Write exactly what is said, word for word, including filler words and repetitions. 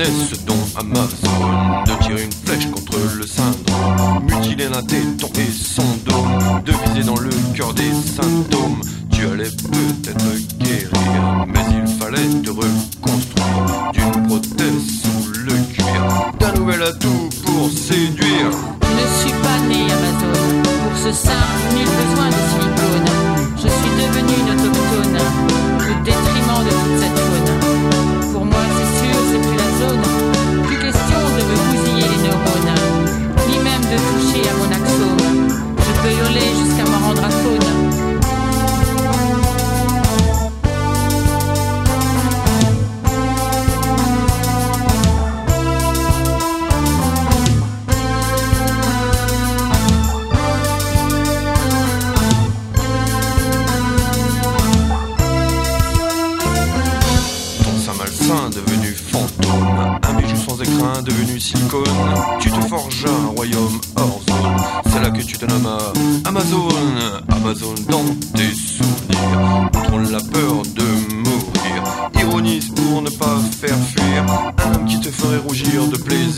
promesse dont Amazon de tirer une flèche contre le syndrome, mutiler l'un téton et son dôme, de viser dans le cœur des symptômes. Tu allais peut-être guérir, mais il fallait te reconstruire d'une prothèse sous le cuir, d'un nouvel atout pour séduire. Je ne suis pas né Amazon, pour ce sein, nul besoin de silicone. Je suis devenu une autochtone, au détriment de toute cette faune. Pour moi c'est sûr, c'est plus la zone, plus question de me bousiller les neurones, ni même de toucher à mon axome. Je peux hurler jusqu'à me rendre aphone. Devenu fantôme, un bijou sans écrin devenu silicone. Tu te forges un royaume hors zone, c'est là que tu te nommes Amazon. Amazon dans tes souvenirs, contrôle la peur de mourir, ironise pour ne pas faire fuir un homme qui te ferait rougir de plaisir.